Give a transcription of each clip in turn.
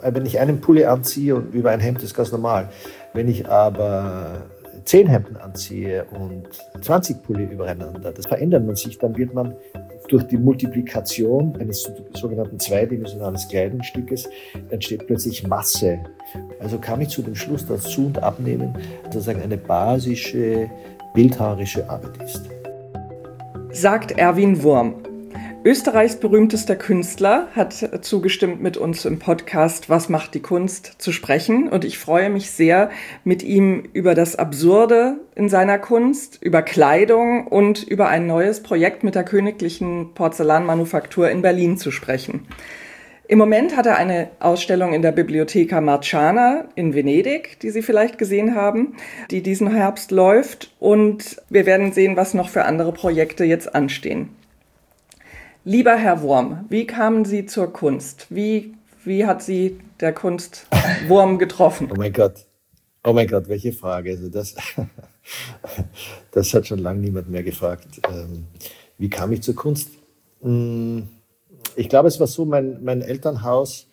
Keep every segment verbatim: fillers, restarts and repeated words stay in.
Wenn ich einen Pulli anziehe und über ein Hemd ist ganz normal. Wenn ich aber zehn Hemden anziehe und zwanzig Pulli übereinander, das verändert man sich, dann wird man durch die Multiplikation eines sogenannten zweidimensionalen Kleidungsstückes entsteht plötzlich Masse. Also kam ich zu dem Schluss, dass Zu- und Abnehmen sozusagen eine basische, bildhauerische Arbeit ist. Sagt Erwin Wurm. Österreichs berühmtester Künstler hat zugestimmt, mit uns im Podcast Was macht die Kunst zu sprechen. Und ich freue mich sehr, mit ihm über das Absurde in seiner Kunst, über Kleidung und über ein neues Projekt mit der Königlichen Porzellanmanufaktur in Berlin zu sprechen. Im Moment hat er eine Ausstellung in der Bibliotheca Marciana in Venedig, die Sie vielleicht gesehen haben, die diesen Herbst läuft. Und wir werden sehen, was noch für andere Projekte jetzt anstehen. Lieber Herr Wurm, wie kamen Sie zur Kunst? Wie, wie hat Sie der Kunstwurm getroffen? Oh mein Gott, oh mein Gott, welche Frage. Also das, das hat schon lange niemand mehr gefragt. Ähm, wie kam ich zur Kunst? Ich glaube, es war so, mein, mein Elternhaus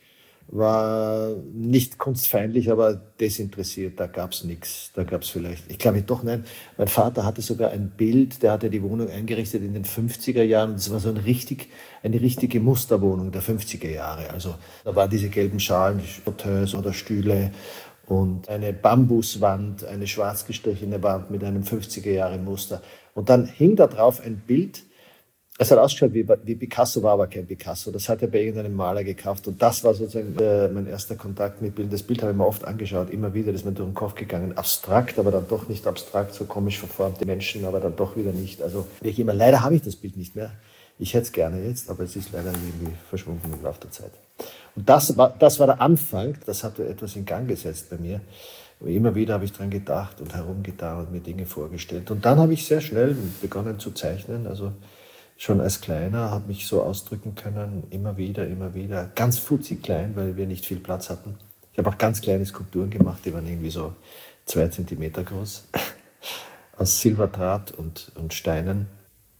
war nicht kunstfeindlich, aber desinteressiert. Da gab es nichts. Da gab es vielleicht, ich glaube doch, nein. Mein Vater hatte sogar ein Bild, der hatte die Wohnung eingerichtet in den fünfziger Jahren. Das war so ein richtig, eine richtige Musterwohnung der fünfziger Jahre. Also da waren diese gelben Schalen, Fauteuils oder Stühle und eine Bambuswand, eine schwarz gestrichene Wand mit einem fünfziger Jahre Muster. Und dann hing da drauf ein Bild. Es hat ausgeschaut wie, wie Picasso, war aber kein Picasso. Das hat er bei irgendeinem Maler gekauft. Und das war sozusagen äh, mein erster Kontakt mit Bildern. Das Bild habe ich mir oft angeschaut, immer wieder, das ist mir durch den Kopf gegangen. Abstrakt, aber dann doch nicht abstrakt, so komisch verformte Menschen, aber dann doch wieder nicht. Also wie ich immer, leider habe ich das Bild nicht mehr. Ich hätte es gerne jetzt, aber es ist leider irgendwie verschwunden im Laufe der Zeit. Und das war, das war der Anfang, das hatte etwas in Gang gesetzt bei mir. Immer wieder habe ich dran gedacht und herumgetan und mir Dinge vorgestellt. Und dann habe ich sehr schnell begonnen zu zeichnen, also schon als Kleiner, habe mich so ausdrücken können, immer wieder, immer wieder. Ganz futzig klein, weil wir nicht viel Platz hatten. Ich habe auch ganz kleine Skulpturen gemacht, die waren irgendwie so zwei Zentimeter groß, aus Silberdraht und, und Steinen.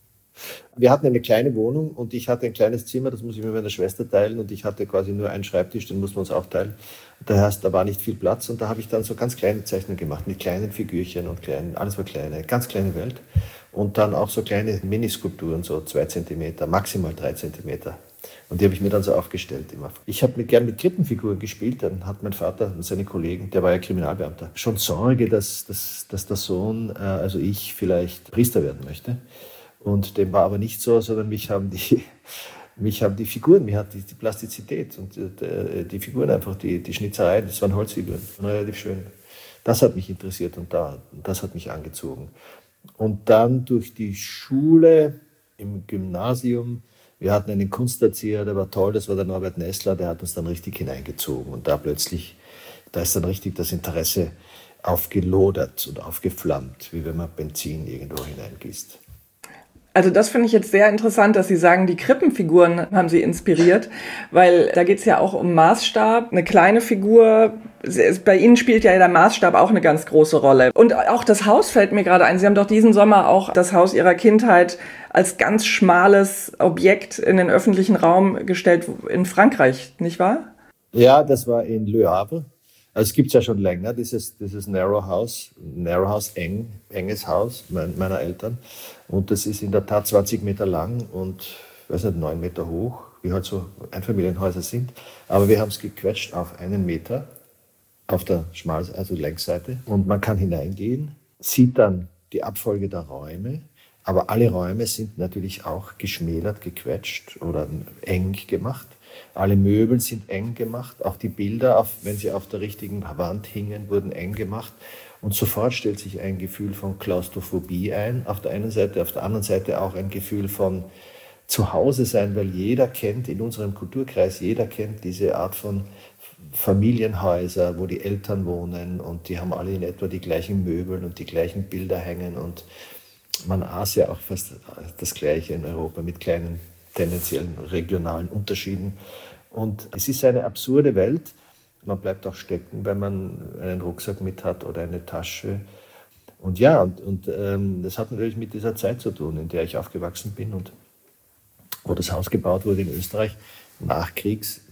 Wir hatten eine kleine Wohnung und ich hatte ein kleines Zimmer, das muss ich mit meiner Schwester teilen und ich hatte quasi nur einen Schreibtisch, den mussten wir uns aufteilen. Das heißt, da war nicht viel Platz und da habe ich dann so ganz kleine Zeichnungen gemacht mit kleinen Figürchen und kleinen, alles war kleine, ganz kleine Welt. Und dann auch so kleine Miniskulpturen, so zwei Zentimeter, maximal drei Zentimeter. Und die habe ich mir dann so aufgestellt immer. Ich habe gern mit Krippenfiguren gespielt, dann hat mein Vater und seine Kollegen, der war ja Kriminalbeamter, schon Sorge, dass, dass, dass der Sohn, äh, also ich, vielleicht Priester werden möchte. Und dem war aber nicht so, sondern mich haben die, mich haben die Figuren, mich hat die, die Plastizität und die, die Figuren einfach, die, die Schnitzereien, das waren Holzfiguren, relativ schön. Das hat mich interessiert und da, das hat mich angezogen. Und dann durch die Schule im Gymnasium, wir hatten einen Kunsterzieher, der war toll, das war der Norbert Nessler, der hat uns dann richtig hineingezogen. Und da plötzlich, da ist dann richtig das Interesse aufgelodert und aufgeflammt, wie wenn man Benzin irgendwo hineingießt. Also das finde ich jetzt sehr interessant, dass Sie sagen, die Krippenfiguren haben Sie inspiriert, weil da geht es ja auch um Maßstab. Eine kleine Figur, bei Ihnen spielt ja der Maßstab auch eine ganz große Rolle. Und auch das Haus fällt mir gerade ein. Sie haben doch diesen Sommer auch das Haus Ihrer Kindheit als ganz schmales Objekt in den öffentlichen Raum gestellt in Frankreich, nicht wahr? Ja, das war in Le Havre. Also es gibt es ja schon länger, dieses, dieses Narrow House, Narrow House, eng, enges Haus meiner Eltern. Und das ist in der Tat zwanzig Meter lang und, ich weiß nicht, neun Meter hoch, wie halt so Einfamilienhäuser sind. Aber wir haben es gequetscht auf einen Meter auf der Schmal-, also Längsseite. Und man kann hineingehen, sieht dann die Abfolge der Räume. Aber alle Räume sind natürlich auch geschmälert, gequetscht oder eng gemacht. Alle Möbel sind eng gemacht, auch die Bilder, auf, wenn sie auf der richtigen Wand hingen, wurden eng gemacht. Und sofort stellt sich ein Gefühl von Klaustrophobie ein, auf der einen Seite, auf der anderen Seite auch ein Gefühl von Zuhause sein, weil jeder kennt, in unserem Kulturkreis, jeder kennt diese Art von Familienhäuser, wo die Eltern wohnen und die haben alle in etwa die gleichen Möbel und die gleichen Bilder hängen und man aß ja auch fast das Gleiche in Europa mit kleinen tendenziellen regionalen Unterschieden. Und es ist eine absurde Welt. Man bleibt auch stecken, wenn man einen Rucksack mit hat oder eine Tasche. Und ja, und, und ähm, das hat natürlich mit dieser Zeit zu tun, in der ich aufgewachsen bin und wo das Haus gebaut wurde in Österreich, nachkriegs,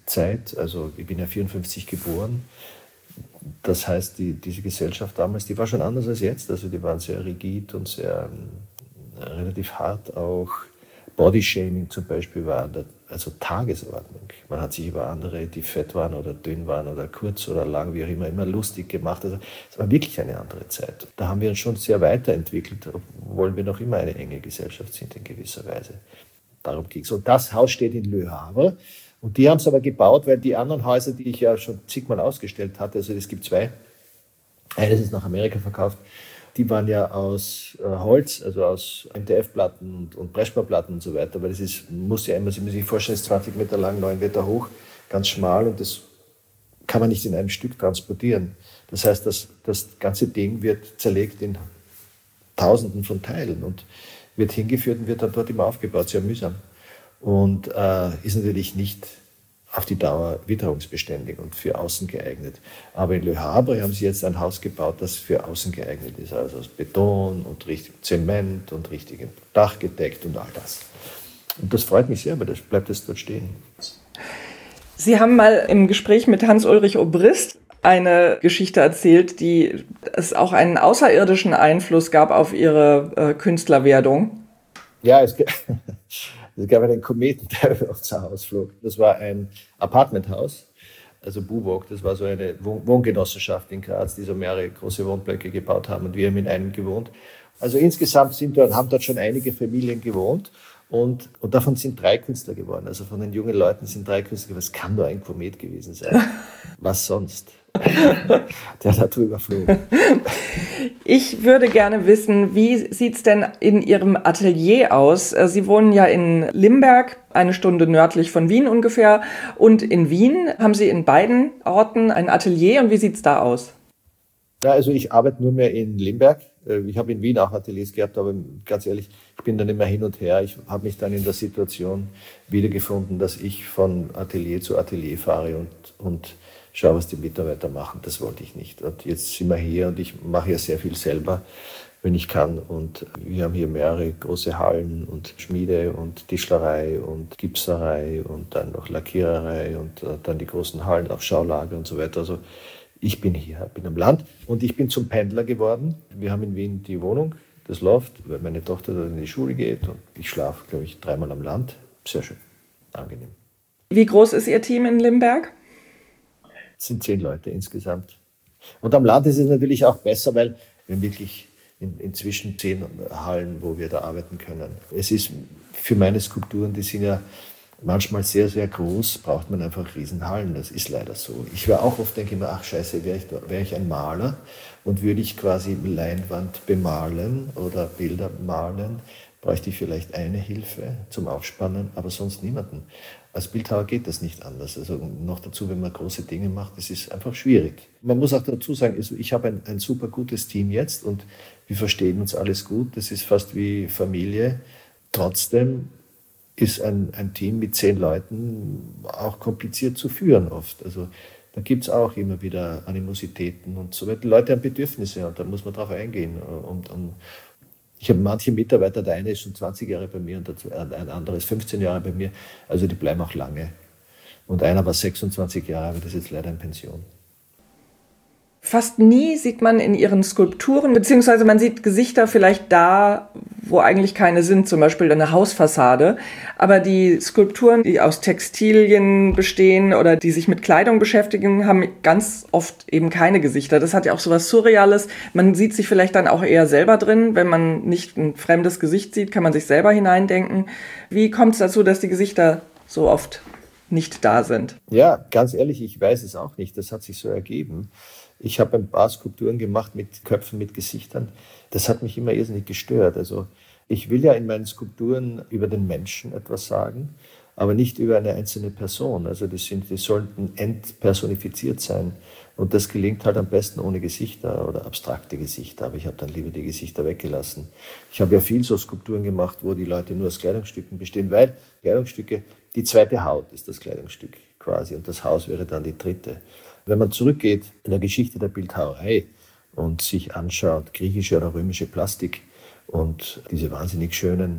Zeit. Also ich bin ja vierundfünfzig geboren. Das heißt, die, diese Gesellschaft damals, die war schon anders als jetzt. Also die waren sehr rigid und sehr äh, relativ hart. Auch Bodyshaming zum Beispiel war da, also Tagesordnung. Man hat sich über andere, die fett waren oder dünn waren oder kurz oder lang, wie auch immer, immer lustig gemacht. Also es war wirklich eine andere Zeit. Da haben wir uns schon sehr weiterentwickelt, obwohl wir noch immer eine enge Gesellschaft sind in gewisser Weise. Darum ging es. Und das Haus steht in Le Havre. Und die haben es aber gebaut, weil die anderen Häuser, die ich ja schon zigmal ausgestellt hatte, also es gibt zwei, eines ist nach Amerika verkauft, die waren ja aus äh, Holz, also aus M D F-Platten und, und Pressspanplatten und so weiter, weil das ist, muss ja immer, Sie müssen sich vorstellen, ist zwanzig Meter lang, neun Meter hoch, ganz schmal und das kann man nicht in einem Stück transportieren. Das heißt, das, das ganze Ding wird zerlegt in Tausenden von Teilen und wird hingeführt und wird dann dort immer aufgebaut, sehr mühsam. Und äh, ist natürlich nicht auf die Dauer witterungsbeständig und für außen geeignet. Aber in Le Havre haben sie jetzt ein Haus gebaut, das für außen geeignet ist. Also aus Beton und richtig Zement und richtigem Dach gedeckt und all das. Und das freut mich sehr, weil das bleibt jetzt dort stehen. Sie haben mal im Gespräch mit Hans-Ulrich Obrist eine Geschichte erzählt, die es auch einen außerirdischen Einfluss gab auf Ihre äh, Künstlerwerdung. Ja, es gibt... Es gab einen Kometen, der über unser Haus flog. Das war ein Apartmenthaus, also Buwog. Das war so eine Wohngenossenschaft in Graz, die so mehrere große Wohnblöcke gebaut haben. Und wir haben in einem gewohnt. Also insgesamt sind dort, haben dort schon einige Familien gewohnt. Und, und davon sind drei Künstler geworden. Also von den jungen Leuten sind drei Künstler geworden. Es kann nur ein Komet gewesen sein. Was sonst? Der da drüber flog. Ich würde gerne wissen, wie sieht es denn in Ihrem Atelier aus? Sie wohnen ja in Limberg, eine Stunde nördlich von Wien ungefähr. Und in Wien haben Sie in beiden Orten ein Atelier. Und wie sieht es da aus? Ja, also ich arbeite nur mehr in Limberg. Ich habe in Wien auch Ateliers gehabt, aber ganz ehrlich, ich bin dann immer hin und her. Ich habe mich dann in der Situation wiedergefunden, dass ich von Atelier zu Atelier fahre und, und schaue, was die Mitarbeiter machen. Das wollte ich nicht. Und jetzt sind wir hier und ich mache ja sehr viel selber, wenn ich kann. Und wir haben hier mehrere große Hallen und Schmiede und Tischlerei und Gipserei und dann noch Lackiererei und dann die großen Hallen, auch Schaulager und so weiter. Also ich bin hier, bin am Land und ich bin zum Pendler geworden. Wir haben in Wien die Wohnung, das Loft, weil meine Tochter dort in die Schule geht und ich schlafe, glaube ich, dreimal am Land. Sehr schön, angenehm. Wie groß ist Ihr Team in Limberg? Es sind zehn Leute insgesamt. Und am Land ist es natürlich auch besser, weil wir wirklich in, inzwischen zehn Hallen, wo wir da arbeiten können. Es ist für meine Skulpturen, die sind ja manchmal sehr, sehr groß, braucht man einfach Riesenhallen. Das ist leider so. Ich war auch oft, denke ich mir, ach scheiße, wäre ich, wär ich ein Maler und würde ich quasi Leinwand bemalen oder Bilder malen, bräuchte ich vielleicht eine Hilfe zum Aufspannen, aber sonst niemanden. Als Bildhauer geht das nicht anders. Also noch dazu, wenn man große Dinge macht, das ist einfach schwierig. Man muss auch dazu sagen, also ich habe ein, ein super gutes Team jetzt und wir verstehen uns alles gut. Das ist fast wie Familie. Trotzdem ist ein, ein Team mit zehn Leuten auch kompliziert zu führen oft. Also da gibt es auch immer wieder Animositäten und so weiter. Die Leute haben Bedürfnisse und da muss man drauf eingehen. Und, und ich habe manche Mitarbeiter, der eine ist schon zwanzig Jahre bei mir und ein anderer ist fünfzehn Jahre bei mir. Also die bleiben auch lange. Und einer war sechsundzwanzig Jahre, aber das ist jetzt leider in Pension. Fast nie sieht man in Ihren Skulpturen, beziehungsweise man sieht Gesichter vielleicht da, wo eigentlich keine sind, zum Beispiel eine Hausfassade. Aber die Skulpturen, die aus Textilien bestehen oder die sich mit Kleidung beschäftigen, haben ganz oft eben keine Gesichter. Das hat ja auch so was Surreales. Man sieht sich vielleicht dann auch eher selber drin. Wenn man nicht ein fremdes Gesicht sieht, kann man sich selber hineindenken. Wie kommt es dazu, dass die Gesichter so oft nicht da sind? Ja, ganz ehrlich, ich weiß es auch nicht. Das hat sich so ergeben. Ich habe ein paar Skulpturen gemacht mit Köpfen, mit Gesichtern. Das hat mich immer irrsinnig gestört. Also ich will ja in meinen Skulpturen über den Menschen etwas sagen, aber nicht über eine einzelne Person. Also die, sind, die sollten entpersonifiziert sein. Und das gelingt halt am besten ohne Gesichter oder abstrakte Gesichter. Aber ich habe dann lieber die Gesichter weggelassen. Ich habe ja viel so Skulpturen gemacht, wo die Leute nur aus Kleidungsstücken bestehen, weil Kleidungsstücke, die zweite Haut ist das Kleidungsstück quasi und das Haus wäre dann die dritte. Wenn man zurückgeht in der Geschichte der Bildhauerei und sich anschaut, griechische oder römische Plastik und diese wahnsinnig schönen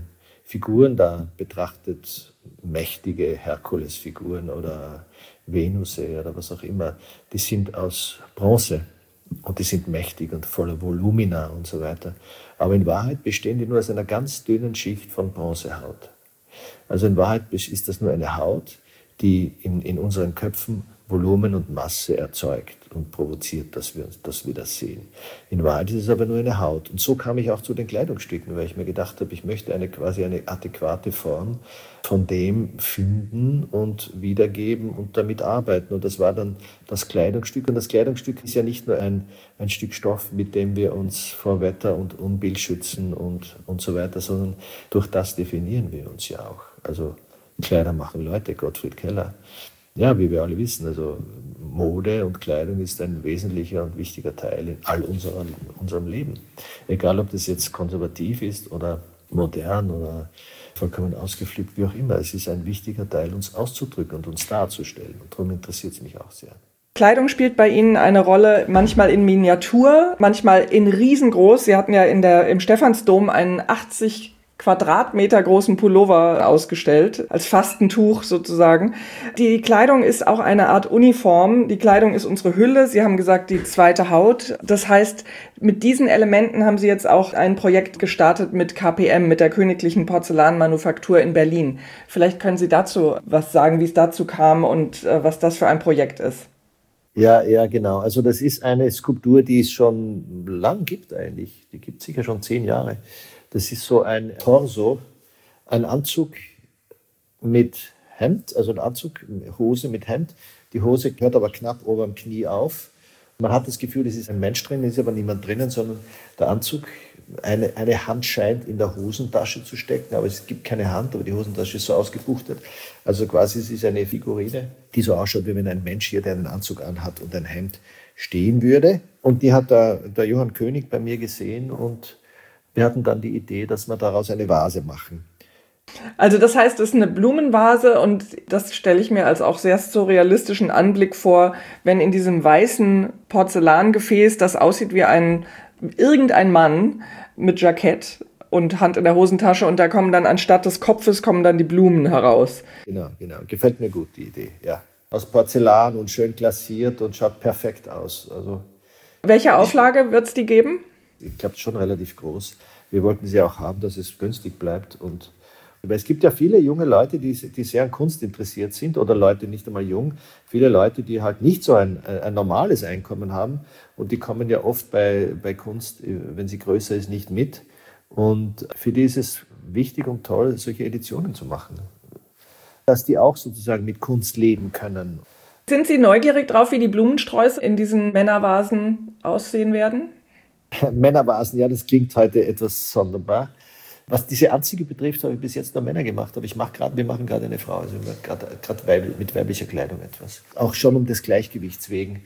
Figuren da betrachtet, mächtige Herkulesfiguren oder Venusse oder was auch immer, die sind aus Bronze und die sind mächtig und voller Volumina und so weiter. Aber in Wahrheit bestehen die nur aus einer ganz dünnen Schicht von Bronzehaut. Also in Wahrheit ist das nur eine Haut, die in, in unseren Köpfen Volumen und Masse erzeugt und provoziert, dass wir, dass wir das sehen. In Wahrheit ist es aber nur eine Haut. Und so kam ich auch zu den Kleidungsstücken, weil ich mir gedacht habe, ich möchte eine quasi eine adäquate Form von dem finden und wiedergeben und damit arbeiten. Und das war dann das Kleidungsstück. Und das Kleidungsstück ist ja nicht nur ein, ein Stück Stoff, mit dem wir uns vor Wetter und Unbill schützen und, und so weiter, sondern durch das definieren wir uns ja auch. Also Kleider machen Leute, Gottfried Keller. Ja, wie wir alle wissen, also Mode und Kleidung ist ein wesentlicher und wichtiger Teil in all unserem, unserem Leben. Egal, ob das jetzt konservativ ist oder modern oder vollkommen ausgeflippt, wie auch immer. Es ist ein wichtiger Teil, uns auszudrücken und uns darzustellen. Und darum interessiert es mich auch sehr. Kleidung spielt bei Ihnen eine Rolle, manchmal in Miniatur, manchmal in riesengroß. Sie hatten ja in der, im Stephansdom einen achtzig Quadratmeter großen Pullover ausgestellt, als Fastentuch sozusagen. Die Kleidung ist auch eine Art Uniform. Die Kleidung ist unsere Hülle. Sie haben gesagt, die zweite Haut. Das heißt, mit diesen Elementen haben Sie jetzt auch ein Projekt gestartet mit K P M, mit der Königlichen Porzellanmanufaktur in Berlin. Vielleicht können Sie dazu was sagen, wie es dazu kam und äh, was das für ein Projekt ist. Ja, ja, genau. Also das ist eine Skulptur, die es schon lang gibt eigentlich. Die gibt es sicher schon zehn Jahre. Das ist so ein Torso, ein Anzug mit Hemd, also ein Anzug, Hose mit Hemd. Die Hose hört aber knapp ober dem Knie auf. Man hat das Gefühl, es ist ein Mensch drin, es ist aber niemand drinnen, sondern der Anzug, eine, eine Hand scheint in der Hosentasche zu stecken, aber es gibt keine Hand, aber die Hosentasche ist so ausgebuchtet. Also quasi es ist eine Figurine, die so ausschaut, wie wenn ein Mensch hier, der einen Anzug anhat und ein Hemd stehen würde. Und die hat der, der Johann König bei mir gesehen und wir hatten dann die Idee, dass wir daraus eine Vase machen. Also das heißt, es ist eine Blumenvase und das stelle ich mir als auch sehr surrealistischen Anblick vor, wenn in diesem weißen Porzellangefäß, das aussieht wie ein irgendein Mann mit Jackett und Hand in der Hosentasche und da kommen dann anstatt des Kopfes kommen dann die Blumen heraus. Genau, genau. Gefällt mir gut, die Idee, ja. Aus Porzellan und schön glasiert und schaut perfekt aus. Also, welche Auflage wird es die geben? Ich glaube, schon relativ groß. Wir wollten sie auch haben, dass es günstig bleibt. Und weil es gibt ja viele junge Leute, die, die sehr an Kunst interessiert sind oder Leute nicht einmal jung, viele Leute, die halt nicht so ein, ein normales Einkommen haben und die kommen ja oft bei, bei Kunst, wenn sie größer ist, nicht mit. Und für die ist es wichtig und toll, solche Editionen zu machen, dass die auch sozusagen mit Kunst leben können. Sind Sie neugierig drauf, wie die Blumensträuße in diesen Männervasen aussehen werden? Männervasen, ja, das klingt heute etwas sonderbar. Was diese Anzüge betrifft, habe ich bis jetzt nur Männer gemacht, aber ich mache gerade, wir machen gerade eine Frau, also gerade weib, mit weiblicher Kleidung etwas. Auch schon um des Gleichgewichts wegen.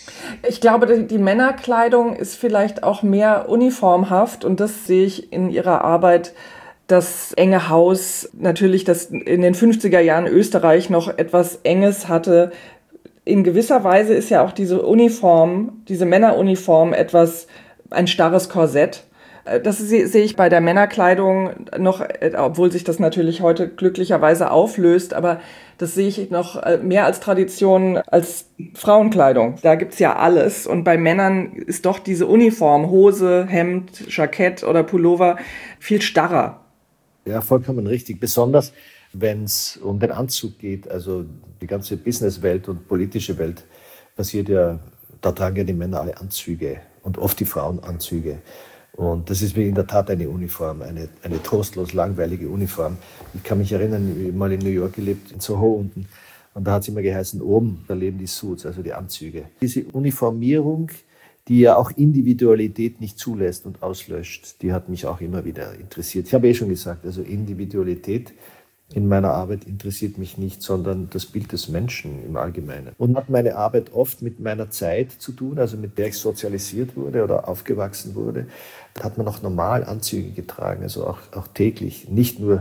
Ich glaube, die, die Männerkleidung ist vielleicht auch mehr uniformhaft und das sehe ich in Ihrer Arbeit. Das enge Haus, natürlich, das in den fünfziger Jahren Österreich noch etwas Enges hatte. In gewisser Weise ist ja auch diese Uniform, diese Männeruniform etwas ein starres Korsett. Das sehe ich bei der Männerkleidung noch, obwohl sich das natürlich heute glücklicherweise auflöst, aber das sehe ich noch mehr als Tradition als Frauenkleidung. Da gibt's ja alles und bei Männern ist doch diese Uniform, Hose, Hemd, Jackett oder Pullover viel starrer. Ja, vollkommen richtig. Besonders wenn es um den Anzug geht, also die ganze Businesswelt und politische Welt passiert ja, da tragen ja die Männer alle Anzüge und oft die Frauen Anzüge. Und das ist in der Tat eine Uniform, eine, eine trostlos langweilige Uniform. Ich kann mich erinnern, ich habe mal in New York gelebt, in Soho unten. Und da hat es immer geheißen, oben, da leben die Suits, also die Anzüge. Diese Uniformierung, die ja auch Individualität nicht zulässt und auslöscht, die hat mich auch immer wieder interessiert. Ich habe eh schon gesagt, also Individualität in meiner Arbeit interessiert mich nicht, sondern das Bild des Menschen im Allgemeinen. Und hat meine Arbeit oft mit meiner Zeit zu tun, also mit der ich sozialisiert wurde oder aufgewachsen wurde. Da hat man auch normal Anzüge getragen, also auch, auch täglich, nicht nur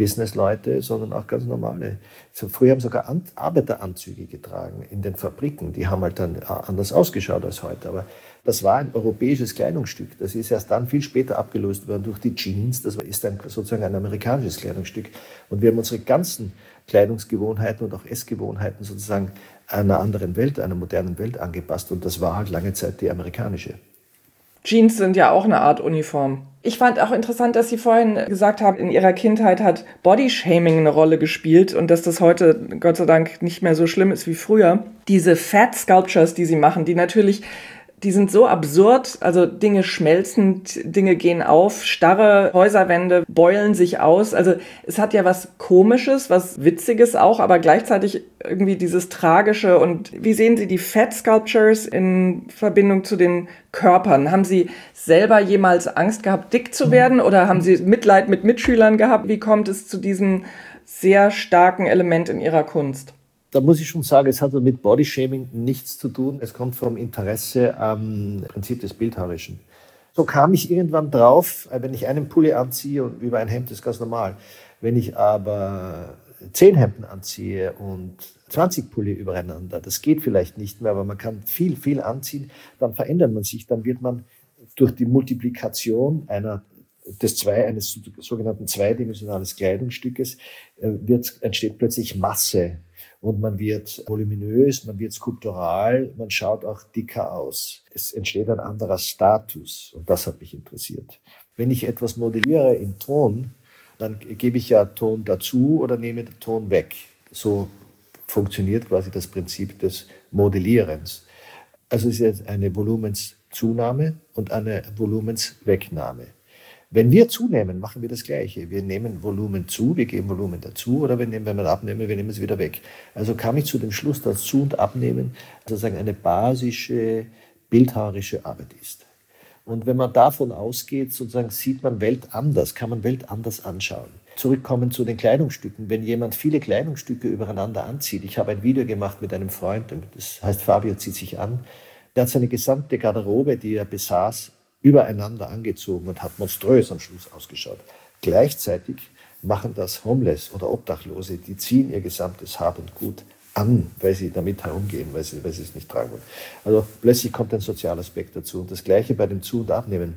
Businessleute, sondern auch ganz normale. So, früher haben sogar An- Arbeiteranzüge getragen in den Fabriken. Die haben halt dann anders ausgeschaut als heute. Aber das war ein europäisches Kleidungsstück. Das ist erst dann viel später abgelöst worden durch die Jeans. Das ist ein, sozusagen ein amerikanisches Kleidungsstück. Und wir haben unsere ganzen Kleidungsgewohnheiten und auch Essgewohnheiten sozusagen einer anderen Welt, einer modernen Welt angepasst. Und das war halt lange Zeit die amerikanische. Jeans sind ja auch eine Art Uniform. Ich fand auch interessant, dass Sie vorhin gesagt haben, in Ihrer Kindheit hat Bodyshaming eine Rolle gespielt und dass das heute Gott sei Dank nicht mehr so schlimm ist wie früher. Diese Fat Sculptures, die Sie machen, die natürlich, die sind so absurd, also Dinge schmelzen, Dinge gehen auf, starre Häuserwände beulen sich aus. Also es hat ja was Komisches, was Witziges auch, aber gleichzeitig irgendwie dieses Tragische. Und wie sehen Sie die Fat Sculptures in Verbindung zu den Körpern? Haben Sie selber jemals Angst gehabt, dick zu werden oder haben Sie Mitleid mit Mitschülern gehabt? Wie kommt es zu diesem sehr starken Element in Ihrer Kunst? Da muss ich schon sagen, es hat mit Bodyshaming nichts zu tun. Es kommt vom Interesse am Prinzip des Bildhauerischen. So kam ich irgendwann drauf, wenn ich einen Pulli anziehe und über ein Hemd ist ganz normal. Wenn ich aber zehn Hemden anziehe und zwanzig Pulli übereinander, das geht vielleicht nicht mehr, aber man kann viel, viel anziehen, dann verändert man sich, dann wird man durch die Multiplikation einer des zwei, eines sogenannten zweidimensionalen Kleidungsstückes wird, entsteht plötzlich Masse. Und man wird voluminös, man wird skulptural, man schaut auch dicker aus. Es entsteht ein anderer Status und das hat mich interessiert. Wenn ich etwas modelliere in Ton, dann gebe ich ja Ton dazu oder nehme den Ton weg. So funktioniert quasi das Prinzip des Modellierens. Also es ist jetzt eine Volumenszunahme und eine Volumenswegnahme. Wenn wir zunehmen, machen wir das Gleiche. Wir nehmen Volumen zu, wir geben Volumen dazu, oder wir nehmen, wenn wir abnehmen, wir nehmen es wieder weg. Also kam ich zu dem Schluss, dass Zu- und Abnehmen sozusagen eine basische, bildhauerische Arbeit ist. Und wenn man davon ausgeht, sozusagen sieht man Welt anders, kann man Welt anders anschauen. Zurückkommen zu den Kleidungsstücken. Wenn jemand viele Kleidungsstücke übereinander anzieht, ich habe ein Video gemacht mit einem Freund, das heißt Fabio zieht sich an, der hat seine gesamte Garderobe, die er besaß, übereinander angezogen und hat monströs am Schluss ausgeschaut. Gleichzeitig machen das Homeless oder Obdachlose, die ziehen ihr gesamtes Hab und Gut an, weil sie damit herumgehen, weil sie, weil sie es nicht tragen wollen. Also plötzlich kommt ein Sozialaspekt dazu. Und das Gleiche bei dem Zu- und Abnehmen.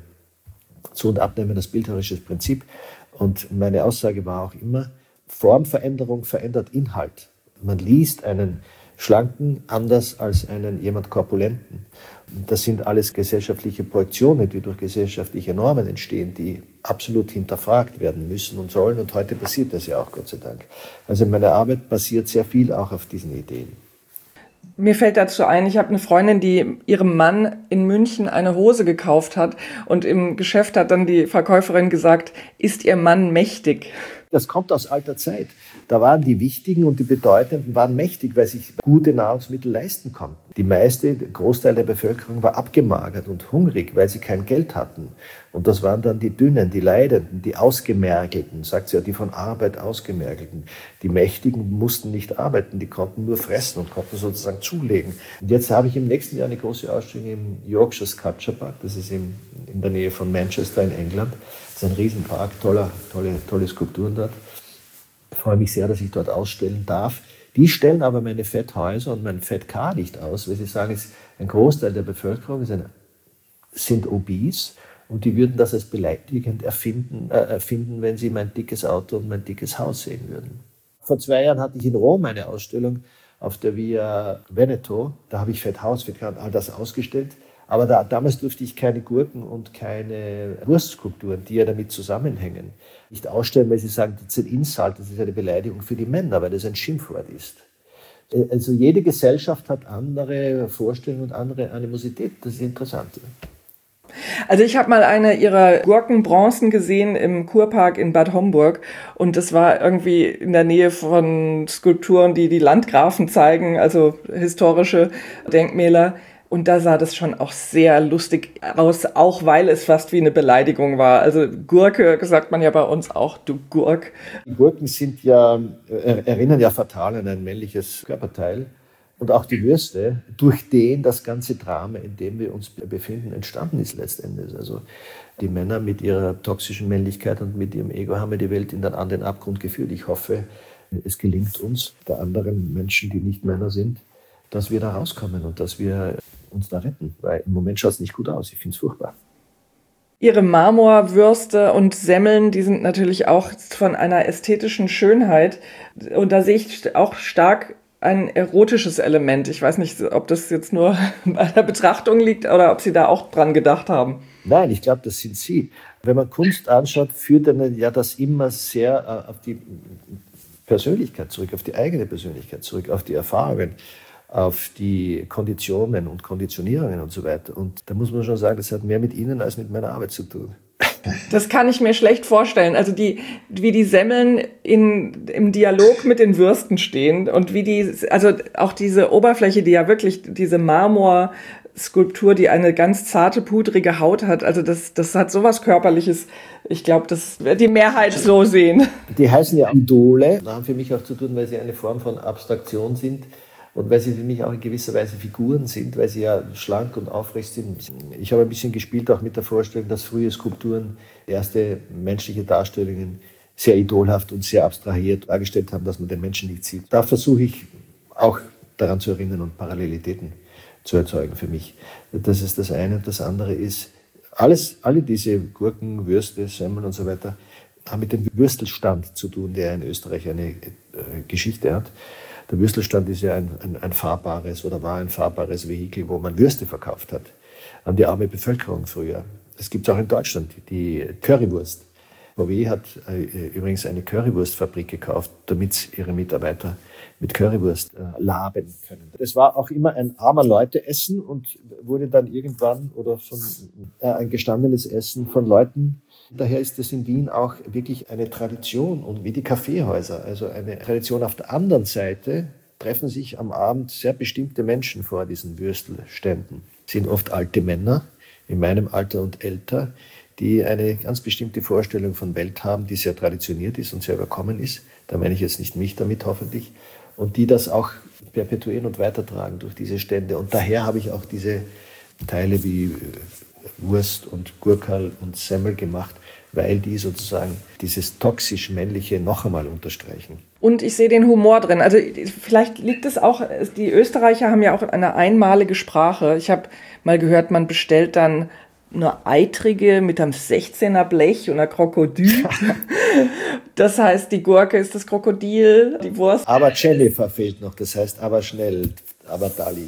Zu- und Abnehmen, das bildhauerische Prinzip. Und meine Aussage war auch immer, Formveränderung verändert Inhalt. Man liest einen Schlanken anders als einen jemand Korpulenten. Das sind alles gesellschaftliche Projektionen, die durch gesellschaftliche Normen entstehen, die absolut hinterfragt werden müssen und sollen. Und heute passiert das ja auch, Gott sei Dank. Also meine Arbeit basiert sehr viel auch auf diesen Ideen. Mir fällt dazu ein, ich habe eine Freundin, die ihrem Mann in München eine Hose gekauft hat und im Geschäft hat dann die Verkäuferin gesagt, ist Ihr Mann mächtig? Das kommt aus alter Zeit. Da waren die Wichtigen und die Bedeutenden waren mächtig, weil sich gute Nahrungsmittel leisten konnten. Die meiste, der Großteil der Bevölkerung war abgemagert und hungrig, weil sie kein Geld hatten. Und das waren dann die Dünnen, die Leidenden, die Ausgemergelten, sagt sie ja, die von Arbeit Ausgemergelten. Die Mächtigen mussten nicht arbeiten, die konnten nur fressen und konnten sozusagen zulegen. Und jetzt habe ich im nächsten Jahr eine große Ausstellung im Yorkshire Sculpture Park, das ist in, in der Nähe von Manchester in England. Das ist ein Riesenpark, toller, tolle, tolle Skulpturen dort. Ich freue mich sehr, dass ich dort ausstellen darf. Die stellen aber meine Fetthäuser und mein Fett K nicht aus, weil sie sagen, es ist ein Großteil der Bevölkerung ist ein, sind obese und die würden das als beleidigend erfinden, äh, erfinden, wenn sie mein dickes Auto und mein dickes Haus sehen würden. Vor zwei Jahren hatte ich in Rom eine Ausstellung auf der Via Veneto. Da habe ich Fetthaus, Fettk und all das ausgestellt. Aber da, damals durfte ich keine Gurken und keine Wurstskulpturen, die ja damit zusammenhängen, nicht ausstellen, weil sie sagen, das ist ein Insult, das ist eine Beleidigung für die Männer, weil das ein Schimpfwort ist. Also jede Gesellschaft hat andere Vorstellungen und andere Animosität. Das ist interessant. Also ich habe mal eine ihrer Gurkenbronzen gesehen im Kurpark in Bad Homburg und das war irgendwie in der Nähe von Skulpturen, die die Landgrafen zeigen, also historische Denkmäler. Und da sah das schon auch sehr lustig aus, auch weil es fast wie eine Beleidigung war. Also Gurke, sagt man ja bei uns auch, du Gurk. Die Gurken sind ja, erinnern ja fatal an ein männliches Körperteil. und auch die Würste, durch den das ganze Drama, in dem wir uns befinden, entstanden ist letztendlich. Also die Männer mit ihrer toxischen Männlichkeit und mit ihrem Ego haben die Welt in den, an den Abgrund geführt. Ich hoffe, es gelingt uns, der anderen Menschen, die nicht Männer sind, dass wir da rauskommen und dass wir uns da retten. Weil im Moment schaut es nicht gut aus. Ich finde es furchtbar. Ihre Marmorwürste und Semmeln, die sind natürlich auch von einer ästhetischen Schönheit. Und da sehe ich auch stark ein erotisches Element. Ich weiß nicht, ob das jetzt nur bei der Betrachtung liegt oder ob Sie da auch dran gedacht haben. Nein, ich glaube, das sind Sie. Wenn man Kunst anschaut, führt dann ja das immer sehr auf die Persönlichkeit zurück, auf die eigene Persönlichkeit zurück, auf die Erfahrungen, auf die Konditionen und Konditionierungen und so weiter. Und da muss man schon sagen, das hat mehr mit Ihnen als mit meiner Arbeit zu tun. Das kann ich mir schlecht vorstellen. Also die, wie die Semmeln in, im Dialog mit den Würsten stehen und wie die, also auch diese Oberfläche, die ja wirklich diese Marmorskulptur, die eine ganz zarte, pudrige Haut hat. Also das, das hat sowas Körperliches. Ich glaube, das wird die Mehrheit so sehen. Die heißen ja Idole. Das haben für mich auch zu tun, weil sie eine Form von Abstraktion sind. Und weil sie für mich auch in gewisser Weise Figuren sind, weil sie ja schlank und aufrecht sind. Ich habe ein bisschen gespielt auch mit der Vorstellung, dass frühe Skulpturen erste menschliche Darstellungen sehr idolhaft und sehr abstrahiert dargestellt haben, dass man den Menschen nicht sieht. Da versuche ich auch daran zu erinnern und Parallelitäten zu erzeugen für mich. Das ist das eine. Und das andere ist, alles, alle diese Gurken, Würste, Semmeln und so weiter haben mit dem Würstelstand zu tun, der in Österreich eine äh, Geschichte hat. Der Würstelstand ist ja ein, ein, ein fahrbares oder war ein fahrbares Vehikel, wo man Würste verkauft hat an die arme Bevölkerung früher. Das gibt es auch in Deutschland, die Currywurst. V W hat äh, übrigens eine Currywurstfabrik gekauft, damit ihre Mitarbeiter mit Currywurst äh, laben können. Das war auch immer ein armer Leute-Essen und wurde dann irgendwann oder von äh, ein gestandenes Essen von Leuten. Daher ist es in Wien auch wirklich eine Tradition und wie die Kaffeehäuser, also eine Tradition. Auf der anderen Seite treffen sich am Abend sehr bestimmte Menschen vor diesen Würstelständen. Es sind oft alte Männer, in meinem Alter und älter, die eine ganz bestimmte Vorstellung von Welt haben, die sehr traditioniert ist und sehr überkommen ist. Da meine ich jetzt nicht mich damit hoffentlich. Und die das auch perpetuieren und weitertragen durch diese Stände. Und daher habe ich auch diese Teile wie Wurst und Gurkerl und Semmel gemacht, weil die sozusagen dieses toxisch-männliche noch einmal unterstreichen. Und ich sehe den Humor drin. Also vielleicht liegt es auch, die Österreicher haben ja auch eine einmalige Sprache. Ich habe mal gehört, man bestellt dann eine eitrige mit einem sechzehner Blech und einer Krokodil. Das heißt, die Gurke ist das Krokodil, die Wurst. Aber Jennifer fehlt noch, das heißt aber schnell, aber Dali.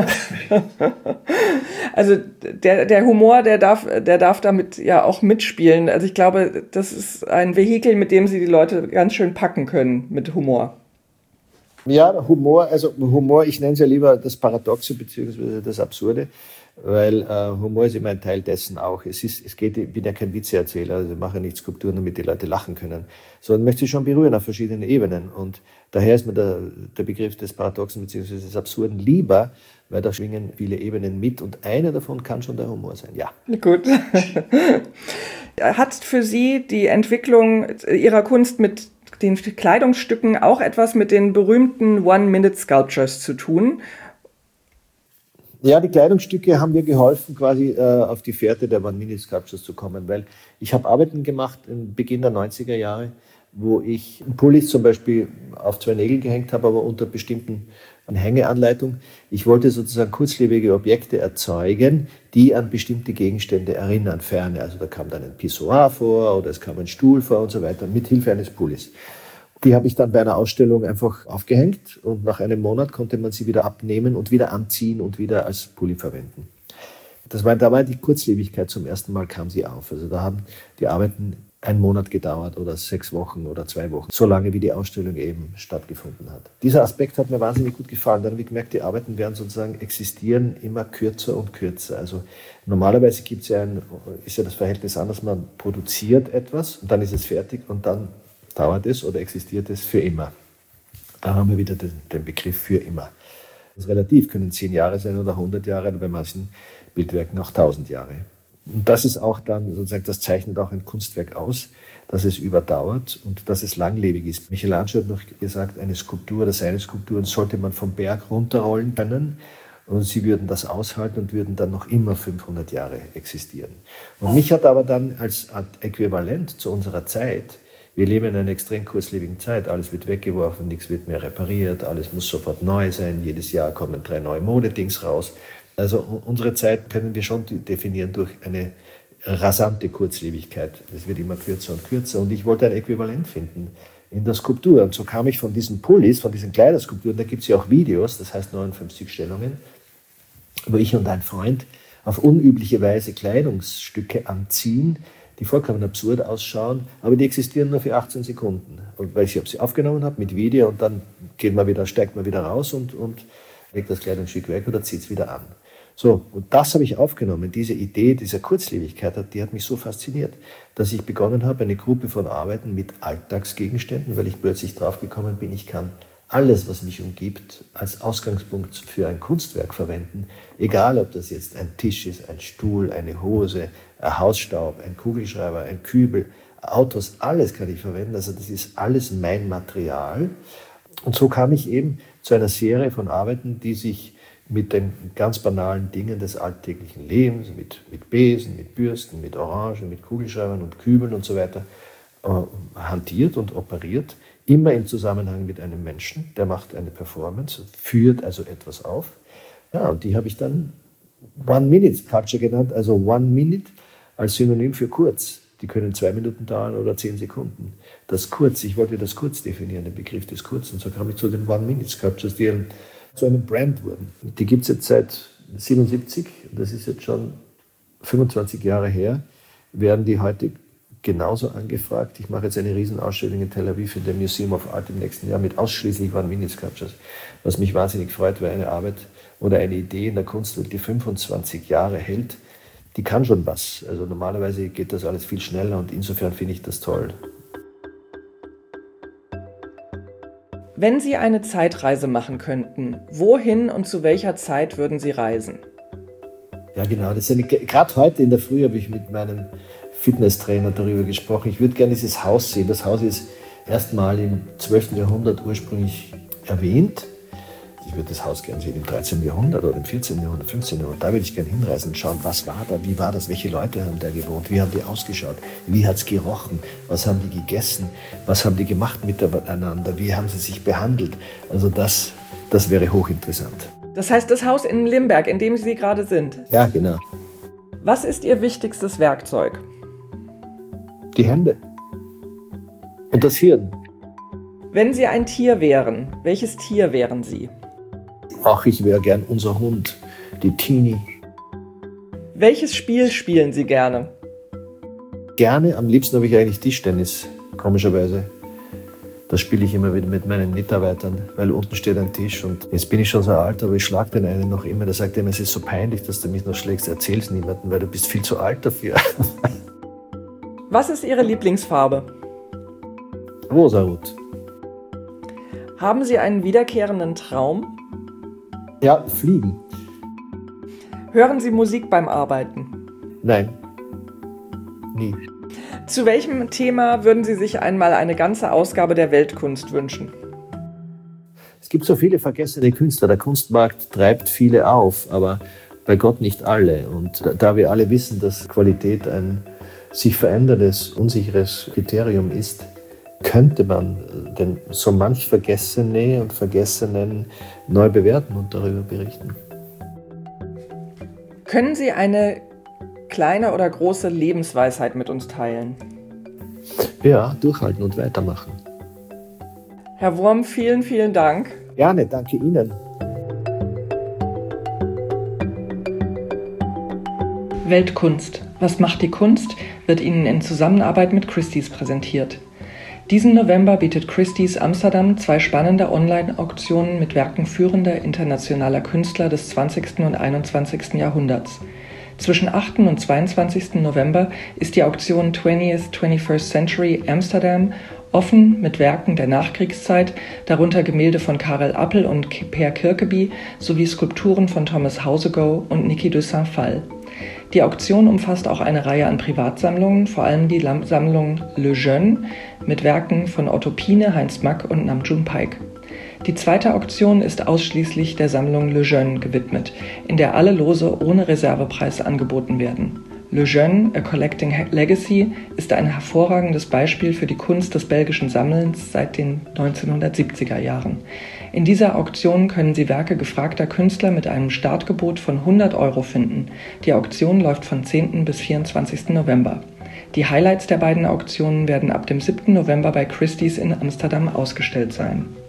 Also der, der Humor, der darf, der darf damit ja auch mitspielen. Also ich glaube, das ist ein Vehikel, mit dem Sie die Leute ganz schön packen können, mit Humor. Ja, Humor, also Humor, ich nenne es ja lieber das Paradoxe bzw. das Absurde, weil äh, Humor ist immer ein Teil dessen auch. Es ist, es geht, ich bin ja kein Witzeerzähler, also ich mache nicht Skulpturen, damit die Leute lachen können, sondern möchte sie schon berühren auf verschiedenen Ebenen. Und daher ist mir der, der Begriff des Paradoxen bzw. des Absurden lieber, weil da schwingen viele Ebenen mit und eine davon kann schon der Humor sein, ja. Gut. Hat für Sie die Entwicklung Ihrer Kunst mit den Kleidungsstücken auch etwas mit den berühmten One-Minute-Sculptures zu tun? Ja, die Kleidungsstücke haben mir geholfen, quasi äh, auf die Fährte der One-Minute-Sculptures zu kommen, weil ich habe Arbeiten gemacht im Beginn der neunziger Jahre, wo ich Pullis zum Beispiel auf zwei Nägel gehängt habe, aber unter bestimmten Hängeanleitung. Ich wollte sozusagen kurzlebige Objekte erzeugen, die an bestimmte Gegenstände erinnern, ferne. Also da kam dann ein Pissoir vor oder es kam ein Stuhl vor und so weiter, mit Hilfe eines Pullis. Die habe ich dann bei einer Ausstellung einfach aufgehängt und nach einem Monat konnte man sie wieder abnehmen und wieder anziehen und wieder als Pulli verwenden. Das war, da war die Kurzlebigkeit zum ersten Mal, kam sie auf. Also da haben die Arbeiten einen Monat gedauert oder sechs Wochen oder zwei Wochen, so lange wie die Ausstellung eben stattgefunden hat. Dieser Aspekt hat mir wahnsinnig gut gefallen. Dann habe ich gemerkt, die Arbeiten werden sozusagen existieren immer kürzer und kürzer. Also normalerweise gibt's ja ein, ist ja das Verhältnis anders, man produziert etwas und dann ist es fertig und dann dauert es oder existiert es für immer. Da haben wir wieder den, den Begriff für immer. Das ist relativ, können zehn Jahre sein oder hundert Jahre, oder bei manchen Bildwerken auch tausend Jahre. Und das ist auch dann sozusagen, das zeichnet auch ein Kunstwerk aus, dass es überdauert und dass es langlebig ist. Michelangelo hat noch gesagt, eine Skulptur oder seine Skulpturen sollte man vom Berg runterrollen können und sie würden das aushalten und würden dann noch immer fünfhundert Jahre existieren. Und mich hat aber dann als Äquivalent zu unserer Zeit, wir leben in einer extrem kurzlebigen Zeit, alles wird weggeworfen, nichts wird mehr repariert, alles muss sofort neu sein, jedes Jahr kommen drei neue Modedings raus. Also unsere Zeit können wir schon definieren durch eine rasante Kurzlebigkeit. Es wird immer kürzer und kürzer und ich wollte ein Äquivalent finden in der Skulptur. Und so kam ich von diesen Pullis, von diesen Kleiderskulpturen, da gibt es ja auch Videos, das heißt neunundfünfzig Stellungen, wo ich und ein Freund auf unübliche Weise Kleidungsstücke anziehen, die vollkommen absurd ausschauen, aber die existieren nur für achtzehn Sekunden. Und weil ich sie aufgenommen habe mit Video und dann geht man wieder, steigt man wieder raus und, und legt das Kleidungsstück weg oder zieht es wieder an. So, und das habe ich aufgenommen. Diese Idee dieser Kurzlebigkeit, die hat mich so fasziniert, dass ich begonnen habe, eine Gruppe von Arbeiten mit Alltagsgegenständen, weil ich plötzlich draufgekommen bin, ich kann alles, was mich umgibt, als Ausgangspunkt für ein Kunstwerk verwenden. Egal, ob das jetzt ein Tisch ist, ein Stuhl, eine Hose, ein Hausstaub, ein Kugelschreiber, ein Kübel, Autos, alles kann ich verwenden. Also das ist alles mein Material. Und so kam ich eben zu einer Serie von Arbeiten, die sich mit den ganz banalen Dingen des alltäglichen Lebens, mit, mit Besen, mit Bürsten, mit Orangen, mit Kugelschreibern und Kübeln und so weiter äh, hantiert und operiert. Immer im Zusammenhang mit einem Menschen, der macht eine Performance, führt also etwas auf. Ja, und die habe ich dann One-Minute-Culture genannt, also One Minute als Synonym für kurz. Die können zwei Minuten dauern oder zehn Sekunden. Das Kurz, ich wollte das Kurz definieren, den Begriff des Kurzen. So kam ich zu den One-Minute-Sculptures, die zu einem Brand wurden. Die gibt es jetzt seit siebenundsiebzig, das ist jetzt schon fünfundzwanzig Jahre her, werden die heute genauso angefragt. Ich mache jetzt eine Riesenausstellung in Tel Aviv in dem Museum of Art im nächsten Jahr mit ausschließlich One-Minute-Sculptures, was mich wahnsinnig freut, weil eine Arbeit oder eine Idee in der Kunstwelt, die fünfundzwanzig Jahre hält, die kann schon was. Also normalerweise geht das alles viel schneller und insofern finde ich das toll. Wenn Sie eine Zeitreise machen könnten, wohin und zu welcher Zeit würden Sie reisen? Ja, genau. Das ist eine, gerade heute in der Früh habe ich mit meinem Fitnesstrainer darüber gesprochen. Ich würde gerne dieses Haus sehen. Das Haus ist erstmal im zwölften Jahrhundert ursprünglich erwähnt. Ich würde das Haus gerne sehen im dreizehnten Jahrhundert oder im vierzehnten Jahrhundert, fünfzehnten Jahrhundert. Da würde ich gerne hinreisen und schauen, was war da, wie war das, welche Leute haben da gewohnt, wie haben die ausgeschaut, wie hat es gerochen, was haben die gegessen, was haben die gemacht miteinander, wie haben sie sich behandelt. Also das, das wäre hochinteressant. Das heißt, das Haus in Limberg, in dem Sie gerade sind? Ja, genau. Was ist Ihr wichtigstes Werkzeug? Die Hände und das Hirn. Wenn Sie ein Tier wären, welches Tier wären Sie? Ach, ich wäre gern unser Hund, die Tini. Welches Spiel spielen Sie gerne? Gerne, am liebsten habe ich eigentlich Tischtennis, komischerweise. Das spiele ich immer wieder mit meinen Mitarbeitern, weil unten steht ein Tisch und jetzt bin ich schon so alt, aber ich schlage den einen noch immer. Der sagt immer, es ist so peinlich, dass du mich noch schlägst, erzähl es niemandem, weil du bist viel zu alt dafür. Was ist Ihre Lieblingsfarbe? Rosarot. Haben Sie einen wiederkehrenden Traum? Ja, fliegen. Hören Sie Musik beim Arbeiten? Nein, nie. Zu welchem Thema würden Sie sich einmal eine ganze Ausgabe der Weltkunst wünschen? Es gibt so viele vergessene Künstler. Der Kunstmarkt treibt viele auf, aber bei Gott nicht alle. Und da wir alle wissen, dass Qualität ein sich veränderndes, unsicheres Kriterium ist, könnte man den so manch Vergessene und Vergessenen neu bewerten und darüber berichten. Können Sie eine kleine oder große Lebensweisheit mit uns teilen? Ja, durchhalten und weitermachen. Herr Wurm, vielen, vielen Dank. Gerne, danke Ihnen. Weltkunst. Was macht die Kunst? Wird Ihnen in Zusammenarbeit mit Christie's präsentiert. Diesen November bietet Christie's Amsterdam zwei spannende Online-Auktionen mit Werken führender internationaler Künstler des zwanzigsten und einundzwanzigsten Jahrhunderts. Zwischen achten und zweiundzwanzigsten November ist die Auktion twentieth twenty-first Century Amsterdam offen mit Werken der Nachkriegszeit, darunter Gemälde von Karel Appel und Per Kirkeby sowie Skulpturen von Thomas Hausegow und Niki de Saint-Phal. Die Auktion umfasst auch eine Reihe an Privatsammlungen, vor allem die Sammlung Le Jeune mit Werken von Otto Piene, Heinz Mack und Nam June Paik. Die zweite Auktion ist ausschließlich der Sammlung Le Jeune gewidmet, in der alle Lose ohne Reservepreis angeboten werden. Le Jeune, A Collecting Legacy, ist ein hervorragendes Beispiel für die Kunst des belgischen Sammelns seit den neunzehnhundertsiebziger Jahren. In dieser Auktion können Sie Werke gefragter Künstler mit einem Startgebot von hundert Euro finden. Die Auktion läuft von zehnten bis vierundzwanzigsten November. Die Highlights der beiden Auktionen werden ab dem siebten November bei Christie's in Amsterdam ausgestellt sein.